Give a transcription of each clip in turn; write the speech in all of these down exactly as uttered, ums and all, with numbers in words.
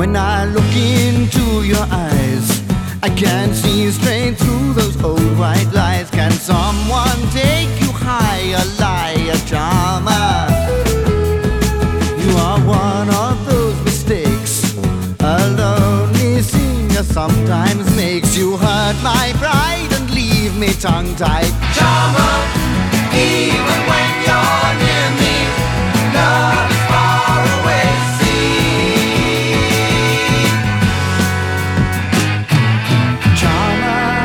When I look into your eyes, I can't see straight through those old white lies. Can someone take you higher, liar, charmer? You are one of those mistakes a lonely singer sometimes makes. You hurt my pride and leave me tongue-tied. Charmer, even when you're near me, love is far away. See, Charmer,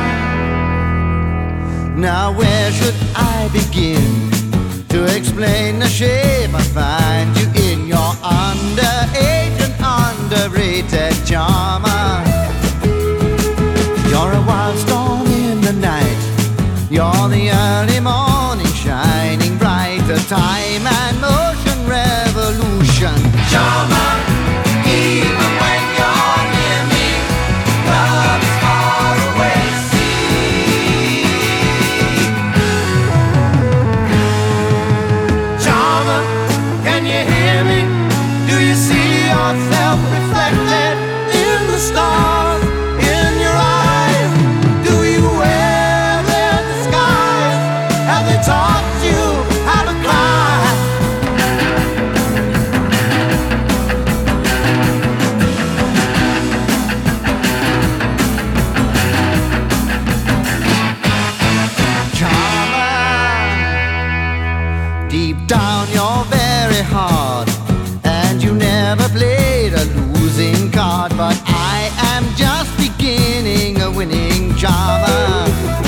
now where should I begin to explain the shape I find you in? Your underage and underrated charmer. You're a wild storm in the night. You're the early morning shining bright, the time and motion revolution. Charmer, even when you're near me, love is far away. See, Charmer, can you hear me? Do you see yourself reflected in the stars, in your eyes? Do you wear their disguise? Have they taught you how to cry? Charmer, deep down you're very hard, and you never played a losing card. But I am just beginning a winning charmer.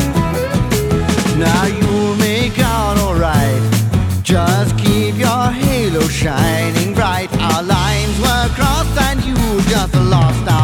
Now you'll make out alright. Just keep your halo shining bright. Our lines were crossed and you just lost our